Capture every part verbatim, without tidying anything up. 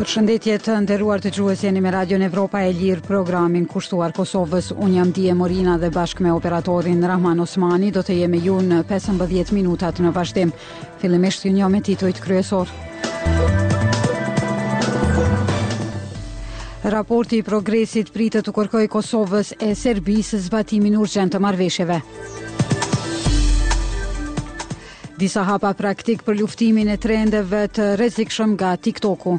Përshëndetje të nderuar dëgjues, jeni me Radion Evropa e Lirë, programin kushtuar Kosovës. Unë jam Dije Morina dhe bashkë me operatorin Rahman Osmani do të jemi ju në pesëmbëdhjetë minutat në vazhdim. Fillimisht ju njoh me titujt kryesor. Raporti i progresit pritet të kërkojë Kosovës e Serbisë zbatimin urgjent të marrëveshjeve. Disa hapa praktik për luftimin e trendeve të rrezikshëm nga TikToku.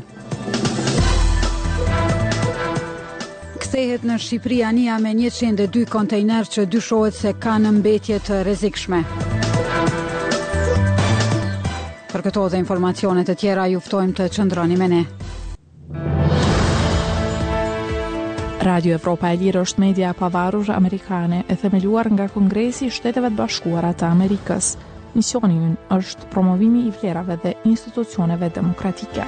Kthehet në Shqipëri anija me njëqind e dy kontejner që dyshohet se kanë mbetje të rrezikshme. Për këto dhe informacionet e tjera ju ftojmë të qëndroni me ne. Radio Evropa e Lirë është media e pavarur amerikane e themeluar nga Kongresi i Shteteve të Bashkuara të Amerikës. Misioni i ynë është promovimi i vlerave dhe institucioneve demokratike.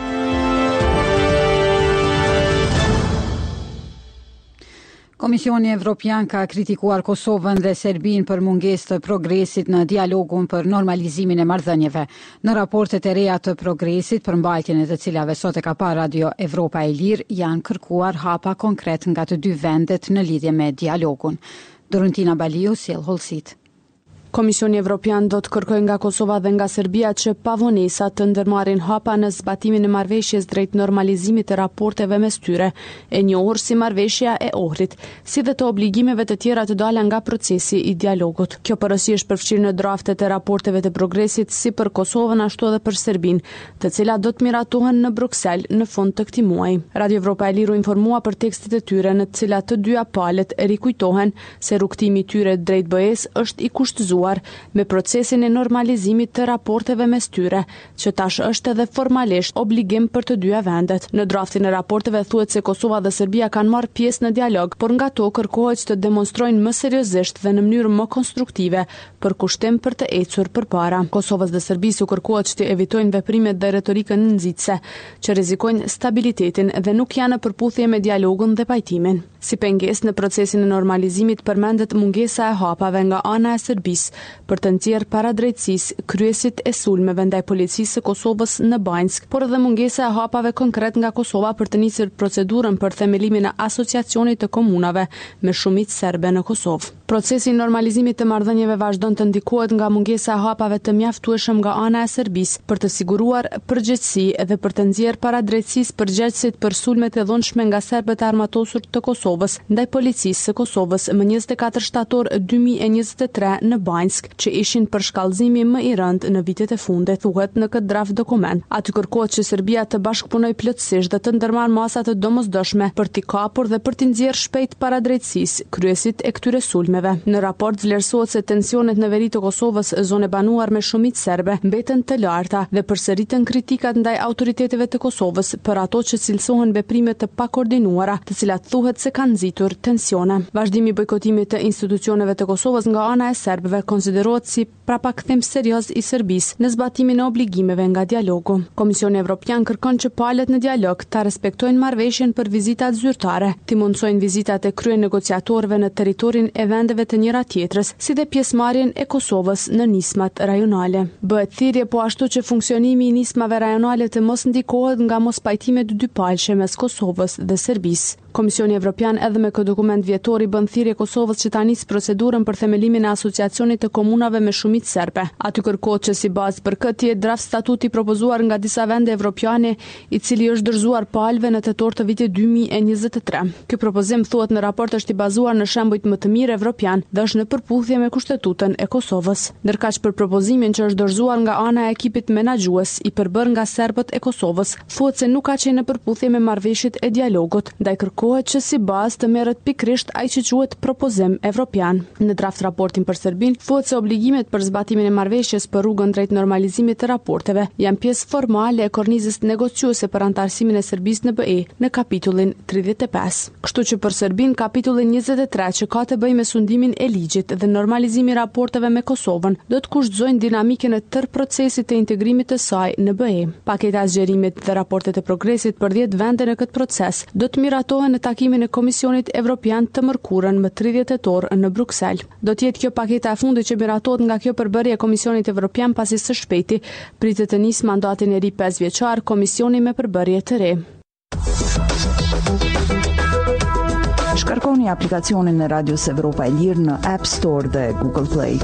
Komisioni Evropian ka kritikuar Kosovën dhe Serbinë për mungesë të progresit në dialogun për normalizimin e marrëdhënieve. Në raportet e reja të progresit për mbajtjen e të cilave sot e ka parë Radio Evropa e Lirë, janë kërkuar hapa konkret nga të dy vendet në lidhje me dialogun. Dorentina Baliu sjell hollësitë. Komisioni Evropian do të kërkojë nga Kosova dhe nga Serbia që pavonesa të ndërmarrin hapa në zbatimin e marrëveshjes drejt normalizimit të raporteve mes tyre, e njohur si marrëveshja e Ohrit, si dhe të obligimeve të tjera të dalë nga procesi i dialogut. Kjo porosi është përfshirë në draftet e raporteve të progresit si për Kosovën ashtu edhe për Serbinë, të cilat do të miratohen në Bruksel në fund të këtij muaji. Radio Evropa e Lirë informua për tekstet e tyre në të cilat të dyja palët rikujtohen se rrugtimi i tyre drejt B E-s është i kushtëzuar me procesin e normalizimit të raporteve mes tyre, që tash është edhe formalisht obligim për të dyja vendet. Në draftin e raporteve thuhet se Kosova dhe Serbia kanë marrë pjesë në dialog, por nga to kërkohet të demonstrojnë më seriozisht dhe në mënyrë më konstruktive për kushtim për të ecur përpara. Kosovës dhe Serbisë u kërkohet të evitojnë veprimet dhe retorikën nxitse, që rrezikojnë stabilitetin dhe nuk janë në përputhje me dialogun dhe pajtimin. Si pengesë në procesin e normalizimit përmendet mungesa e hapave nga ana e Serbisë për të nxjerrë para drejtësisë kryesit e sulmeve ndaj policisë së Kosovës në Banjsk, por edhe mungesa e hapave konkret nga Kosova për të nisur procedurën për themelimin e asociacionit të komunave me shumicë serbe në Kosovë. Procesi i normalizimit të marrëdhënieve vazhdon të ndikohet nga mungesa e hapave të mjaftueshëm nga ana e Serbisë për të siguruar përgjegjësi dhe për të nxjerrë para drejtësisë përgjegjësit për sulmet e dhunshme nga serbët e armatosur të Kosovës ndaj policisë së Kosovës më njëzet e katër shtator dy mijë e njëzet e tre në Banjsk, që ishin për shkallëzimi më i rënd në vitet e fundit, thuhet në këtë draft dokument. Aty kërkohet që Serbia të bashkëpunojë plotësisht dhe të ndërmarrë masa të domosdoshme për t'i kapur dhe për t'i nxjerrë shpejt para drejtësisë kryesit e këtyre sulmeve. Në raport vlerësohet se tensionet në veri të Kosovës, zonë e banuar me shumicë serbe, mbeten të larta dhe përsëritën kritikat ndaj autoriteteve të Kosovës për ato që cilësohen veprime të pakoordinuara, të cilat thuhet se kanë nxitur tensione. Vazhdimi i bojkotimit të institucioneve të Kosovës nga ana e serbëve konsiderohet si prapakthim serioz i Serbisë në zbatimin e obligimeve nga dialogu. Komisioni Evropian kërkon që palët në dialog ta respektojnë marrëveshjen për vizitat zyrtare, të mundsojnë vizitat e krye negociatorëve në territorin e vendeve të njëra tjetrës, si dhe pjesëmarrjen e Kosovës në nismat rajonale. Bëhet thirrje po ashtu që funksionimi i nismave rajonale të mos ndikohet nga mos pajtimet dypalëshe mes Kosovës dhe Serbisë. Komisioni Evropian edhe me këtë dokument vjetor i bën thirrje Kosovës që ta nisë procedurën për themelimin e asociacionit të komunave me shumicë serbe. Aty kërkohet që si bazë për këtë të jetë draft statuti propozuar nga disa vende evropiane, i cili është dorëzuar palëve në tetor të vitit dy mijë e njëzet e tre. Ky propozim thuhet në raport është i bazuar në shembujt më të mirë evropian dhe është në përputhje me kushtetutën e Kosovës. Ndërkaq për propozimin që është dorëzuar nga ana e ekipit menaxhues i përbërë nga serbët e Kosovës, thuhet se nuk ka qenë në përputhje me marrëveshjet e dialogut, ndaj kërkohet që si bazë të merret pikërisht ai që quhet propozim evropian. Në draft raportin për Serbinë thuhet se obligimet për zbatimin e marrëveshjes për rrugën drejt normalizimit të raporteve janë pjesë formale e kornizës negociuese për antarësimin e Serbisë në B E në kapitullin tridhjetë e pesë. Kështu që për Serbinë kapitulli njëzet e tre që ka të bëjë me sundimin e ligjit dhe normalizimin e raporteve me Kosovën do të kushtojnë dinamikën e tërë procesit të integrimit të saj në B E. Paketa e zgjerimit dhe raportet e progresit për dhjetë vende në këtë proces do të miratohen në takimin e Komisionit Evropian të mërkurën më tridhjetë tetor në Bruksel. Do të jetë kjo paketa e fundit që miratohet nga kjo përbërje e Komisionit Evropian pasi së shpejti pritet të nisë mandatin e ri pesë vjeçar Komisioni me përbërje të re. Kërkoni aplikacionin e Radios Evropa e Lirë në App Store dhe Google Play.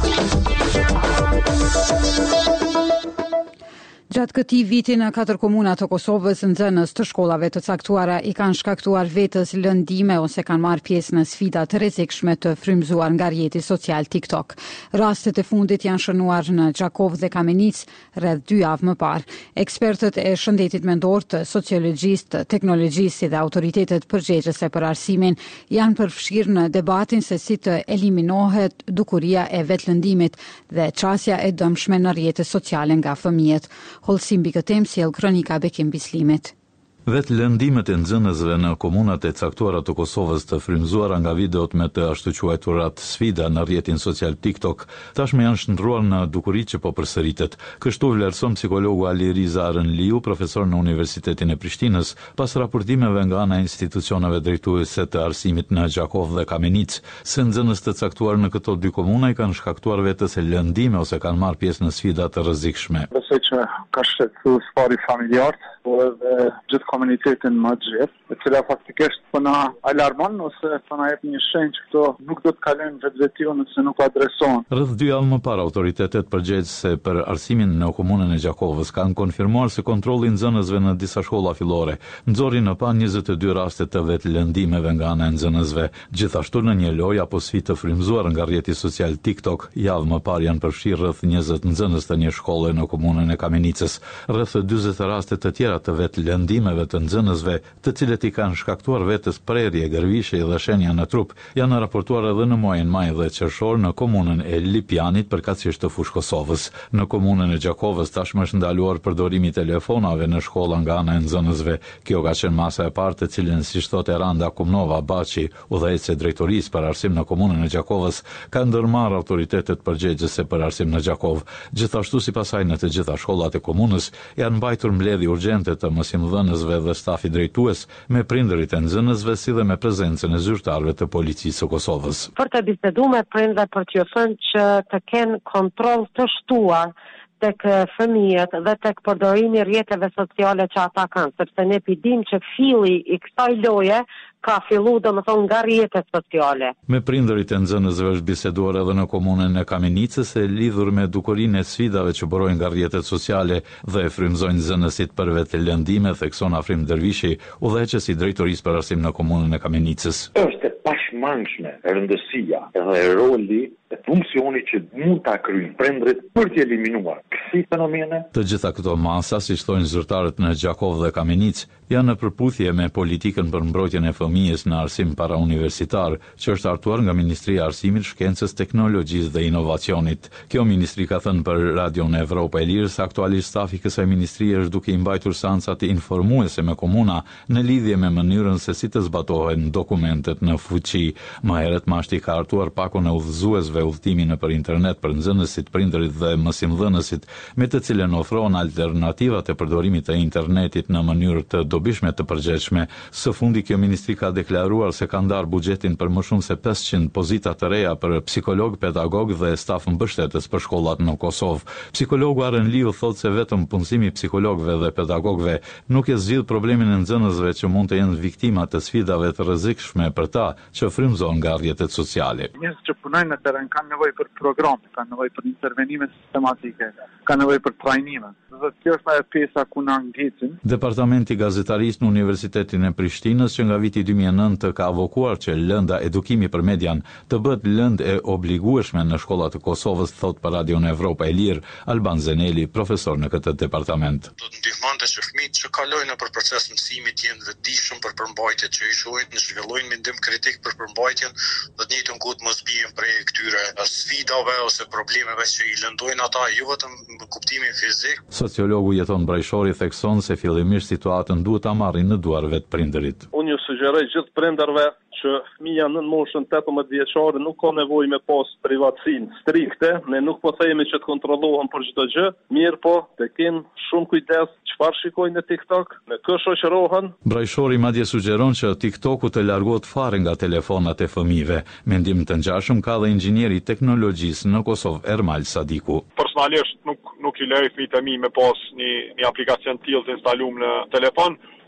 Gjatë këtij viti në katër komuna të Kosovës, nxënës të shkollave të caktuara i kanë shkaktuar vetes lëndime ose kanë marrë pjesë në sfida të rrezikshme të frymzuar nga rrjeti social TikTok. Rastet e fundit janë shënuar në Gjakov dhe Kamenic rreth dy javë më parë. Ekspertët e shëndetit mendor, të sociologjistë, teknologjistë dhe autoritetet përgjegjëse për arsimin janë përfshirë në debatin se si të eliminohet dukuria e vetlëndimit dhe çësia e dëmshme në rrjetet sociale nga fëmijët. Holsim mbi këtë temë sjell kronika Bekim Bislimit. Vetë lëndimet e nxënësve në komunat e caktuara të Kosovës të frymzuara nga videot me të ashtu quajturat sfida në rrjetin social TikTok tashmë janë shndruar në dukuri që po përsëritet. Kështu vlerëson psikologu Ali Riza Arënliu, profesor në Universitetin e Prishtinës, pas raportimeve nga ana e institucioneve drejtuese të arsimit në Gjakov dhe Kamenic, se nxënës të caktuar në këto dy komuna i kanë shkaktuar vetes lëndime ose kanë marrë pjesë në sfida të rrezikshme. Besoj që ka shtetësuar sfari familjar, po edhe gjithë komunitetin më të gjithë, e cila faktikisht po na alarmon ose po na jep një shenjë që këto nuk do të kalojnë vetvetiu nëse nuk adresohen. Rreth dy javë më parë, autoritetet përgjegjëse për arsimin në komunën e Gjakovës kanë konfirmuar se kontrolli i nxënësve në disa shkolla fillore nxori në pa njëzet e dy raste të vetlëndimeve nga ana e nxënësve. Gjithashtu në një lojë apo sfidë të frymzuar nga rrjeti social TikTok, javë më parë janë përfshirë rreth njëzet nxënës të një shkolle në komunën e Kamenicës. Rreth dyzet raste të tjera të vetlëndimeve të nxënësve, të cilët i kanë shkaktuar vetes prerje, gërvishe dhe shenja në trup, janë raportuar edhe në muajin maj dhe qershor në komunën e Lipjanit, përkatësisht të fushë Kosovës. Në komunën e Gjakovës tashmë është ndaluar përdorimi i telefonave në shkolla nga ana e nxënësve. Kjo ka qenë masa e parë të cilën, siç thotë Randa Kumnova Baçi, udhëheqëse e drejtorisë për arsim në komunën e Gjakovës, ka ndërmarrë autoritetet përgjegjëse për arsim në Gjakov. Gjithashtu sipas saj në të gjitha shkollat e komunës janë mbajtur mbledhje urgjente të mësimdhënësve dhe stafi drejtues me prindërit e nxënësve si dhe me prezencën e zyrtarëve të policisë së Kosovës. Për të biseduar me prindërit për t'ju thënë që të kenë kontroll të shtuar tek fëmijët dhe tek përdorimi i rrjeteve sociale që ata kanë, sepse ne pidim që filli i kësaj loje ka fillu domethënë nga rrjetet sociale. Me prindërit e nxënësve është biseduar edhe në komunën e Kamenicës e lidhur me dukurinë e sfidave që burojnë nga rrjetet sociale dhe e frymzojnë nxënësit për vetlëndime, thekson Afrim Dervishi, udhëheqës i drejtorisë për arsim në komunën e Kamenicës. Është e pashmangshme rëndësia dhe roli e funksioni që mund ta kryejnë prindërit për të eliminuar kësi fenomene. Të gjitha këto masa, siç thonë zyrtarët në Gjakov dhe Kamenic, janë në përputhje me politikën për mbrojtjen e fëmijës në arsim parauniversitar, që është hartuar nga Ministria e Arsimit, Shkencës, Teknologjisë dhe Inovacionit. Kjo ministri ka thënë për Radion Evropa e Lirë se aktualisht stafi i kësaj ministrie është duke i mbajtur seanca të informuese me komuna në lidhje me mënyrën se si të zbatohen dokumentet në fuqi. Më herët mashti ka hartuar pakun e udhëzuesve udhëtimi nëpër internet për nxënësit, prindërit dhe mësimdhënësit, me të cilën ofrohen alternativat e përdorimit të internetit në mënyrë të dobishme të përgjithshme. Së fundi kjo ministri ka deklaruar se ka ndarë buxhetin për më shumë se pesëqind pozita të reja për psikolog, pedagog dhe staf mbështetës për shkollat në Kosovë. Psikologu Arënliu thotë se vetëm punësimi i psikologëve dhe pedagogëve nuk e zgjidh problemin e nxënësve që mund të jenë viktima të sfidave të rrezikshme për ta që frymëzohen nga rrjetet sociale. Njerëzit që punojnë në teren kanë nevojë për programe, kanë nevojë për intervenime sistematike, kanë nevojë për trajnime. Dhe kjo është ajo pjesa ku na ngjitsin. Departamenti Gazetarisë në Universitetin e Prishtinës, që nga viti dy mijë e nëntë ka avokuar që lënda edukimi për median të bëhet lëndë e obligueshme në shkollat e Kosovës, thot për Radion Evropa e Lirë Alban Zeneli, profesor në këtë departament. Do të ndihmonte që fëmijët që kalojnë nëpër proces mësimi të jenë vetëdijshëm për përmbajtjet që i shohin, në zhvillojnë mendim kritik për përmbajtjen dhe të njëjtën kohë mos bien prej këtyre sfidave ose problemeve që i lëndojnë ata jo vetëm në kuptimin fizik. Sociologu Jeton Brajshori thekson se fillimisht situatën duhet ta marrin në duar vetë prindërit. Unë ju sugjeroj gjithë prindërve që fëmia në moshën tetëmbëdhjetë vjeçare nuk ka nevojë me pas privatësinë strikte, ne nuk po themi që të kontrollohen për çdo gjë, mirë po të kenë shumë kujdes çfarë shikojnë në TikTok, në kë shoqërohen. Brajshori madje sugjeron që TikToku të largohet fare nga telefonat e fëmijëve. Mendim të ngjashëm ka dhe inxhinieri i teknologjisë në Kosovë Ermal Sadiku. Personalisht nuk nuk i lej fëmijët e mi me pas një një aplikacion të tillë të instaluar në telefon.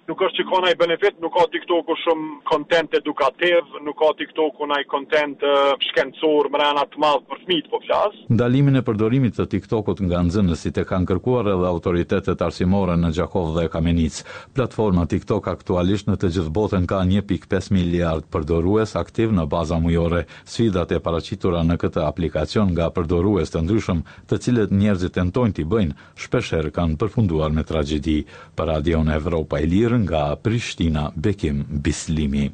nuk është që ka ndaj benefit, nuk ka TikToku shumë content edukativ, nuk ka TikToku ndaj content uh, shkencor mrena të madh për fëmijët po flas. Ndalimin e përdorimit të TikTokut nga nxënësit e kanë kërkuar edhe autoritetet arsimore në Gjakov dhe Kamenic. Platforma TikTok aktualisht në të gjithë botën ka një pikë pesë miliard përdorues aktiv në baza mujore. Sfidat e paraqitura në këtë aplikacion nga përdorues të ndryshëm, të cilët njerëzit tentojnë t'i bëjnë, shpeshherë kanë përfunduar me tragjedi. Për Radion Evropa e Lirë nga Prishtina, Bekim Bislimi.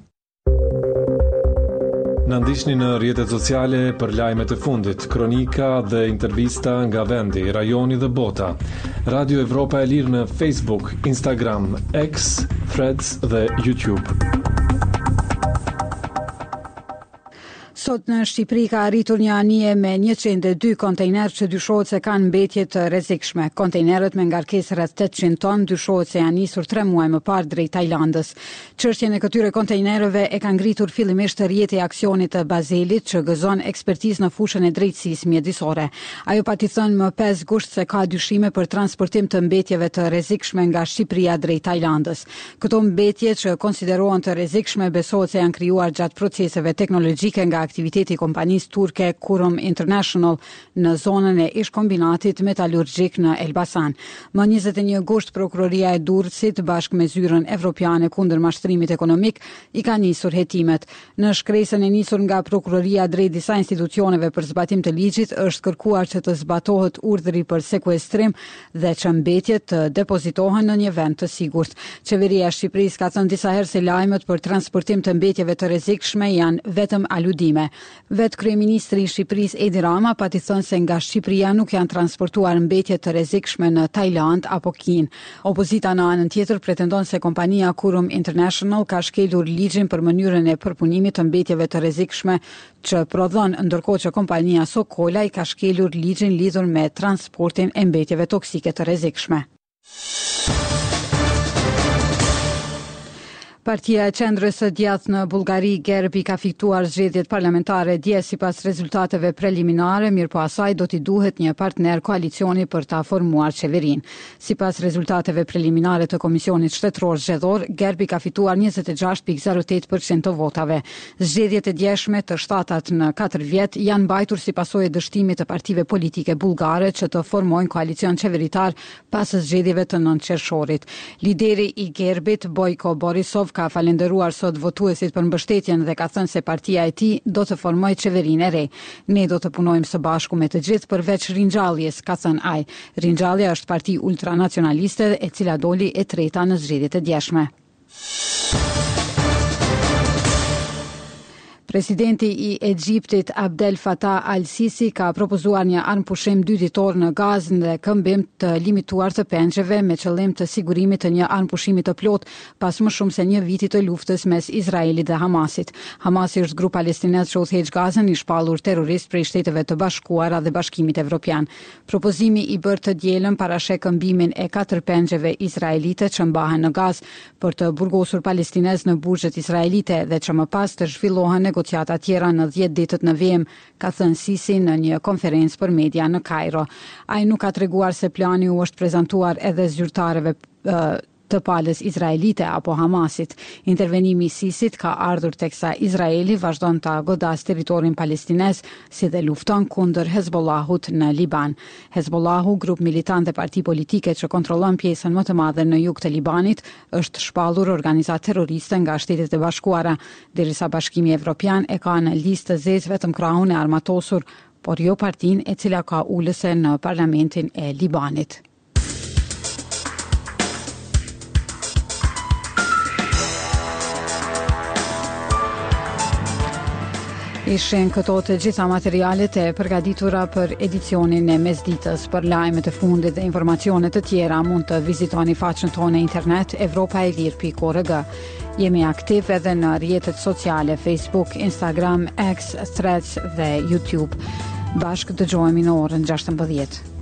Në ndiqni në rrjetet sociale për lajmet e fundit, kronika dhe intervista nga vendi, rajoni dhe bota. Radio Evropa e Lirë në Facebook, Instagram, X, Threads dhe YouTube. Sot në Shqipëri ka arritur një anije me njëqind e dy kontejner që dyshohet se kanë mbetje të rrezikshme. Kontejnerët me ngarkesë rreth tetëqind ton dyshohet se janë nisur tre muaj më parë drejt Tajlandës. Çështjen e këtyre kontejnerëve e ka ngritur fillimisht rrjeti i aksionit të Bazelit që gëzon ekspertizë në fushën e drejtësisë mjedisore. Ajo pati thënë më pesë gusht se ka dyshime për transportim të mbetjeve të rrezikshme nga Shqipëria drejt Tajlandës. Këto mbetje që konsiderohen të rrezikshme besohet se janë krijuar gjatë proceseve teknologjike nga aktiviteti i kompanisë turke Kurum International në zonën e ish-kombinatit metalurgjik në Elbasan. Më njëzet e një gusht prokuroria e Durrësit bashkë me zyrën evropiane kundër mashtrimit ekonomik i ka nisur hetimet. Në shkresën e nisur nga prokuroria drejt disa institucioneve për zbatim të ligjit është kërkuar që të zbatohet urdhri për sekuestrim dhe që mbetjet të depozitohen në një vend të sigurt. Qeveria e Shqipërisë ka thënë disa herë se lajmet për transportim të mbetjeve të rrezikshme janë vetëm aludime. Vet kryeministri i Shqipërisë Edi Rama pati thënë se nga Shqipëria nuk janë transportuar mbetje të rrezikshme në Tajland apo Kinë. Opozita në anën tjetër pretendon se kompania Kurum International ka shkelur ligjin për mënyrën e përpunimit të mbetjeve të rrezikshme që prodhon, ndërkohë që kompania Sokola i ka shkelur ligjin lidhur me transportin e mbetjeve toksike të rrezikshme. Partia e Qendrës së Djathtë në Bullgari, Gerbi, ka fituar zgjedhjet parlamentare dje sipas rezultateve preliminare, mirëpo asaj do t'i duhet një partner koalicioni për ta formuar qeverinë. Sipas rezultateve preliminare të Komisionit Shtetëror Zgjedhor, Gerbi ka fituar njëzet e gjashtë pikë zero tetë përqind të votave. Zgjedhjet e djeshme të shtatat në katër vjet janë mbajtur si pasojë e dështimit të partive politike bullgare që të formojnë koalicion qeveritar pas zgjedhjeve të nëntë qershorit. Lideri i Gerbit, Bojko Borisov, ka falenderuar sot votuesit për mbështetjen dhe ka thënë se partia e tij do të formojë qeverinë e re. Ne do të punojmë së bashku me të gjithë përveç ringjalljes, ka thënë ai. Ringjallja është parti ultranacionaliste e cila doli e treta në zgjedhjet e djeshme. Presidenti i Egjiptit Abdel Fattah al-Sisi ka propozuar një armpushim dy ditor në Gazë dhe këmbim të limituar të pengjeve me qëllim të sigurimit të një armpushimi të plot pas më shumë se një viti të luftës mes Izraelit dhe Hamasit. Hamasi është grup palestinez që udhëheq Gazën i shpallur terrorist prej Shteteve të Bashkuara dhe Bashkimit Evropian. Propozimi i bërë të dielën parasheh këmbimin e katër pengjeve izraelite që mbahen në Gazë për të burgosur palestinez në burgjet izraelite dhe që më pas të zhvillohen negociata negociata tjera në dhjetë ditët në vijim, ka thënë Sisi në një konferencë për media në Kairo. Ai nuk ka treguar se plani u është prezantuar edhe zyrtarëve uh, të palës izraelite apo Hamasit. Intervenimi i Sisit ka ardhur teksa Izraeli vazhdon ta godas territorin palestinez si dhe lufton kundër Hezbollahut në Liban. Hezbollahu, grup militant dhe parti politike që kontrollon pjesën më të madhe në jug të Libanit, është shpallur organizatë terroriste nga Shtetet e Bashkuara, derisa Bashkimi Evropian e ka në listë të zezë vetëm krahun e armatosur, por jo partinë e cila ka ulëse në parlamentin e Libanit. Ishin këto të gjitha materialet e përgatitura për edicionin e mesditës. Për lajmet e fundit dhe informacionet të tjera mund të vizitoni faqen tonë në internet evropa e lir pikë org. Jemi aktiv edhe në rrjetet sociale Facebook, Instagram, X, Threads dhe YouTube. Bashkë dëgjohemi në orën gjashtëmbëdhjetë.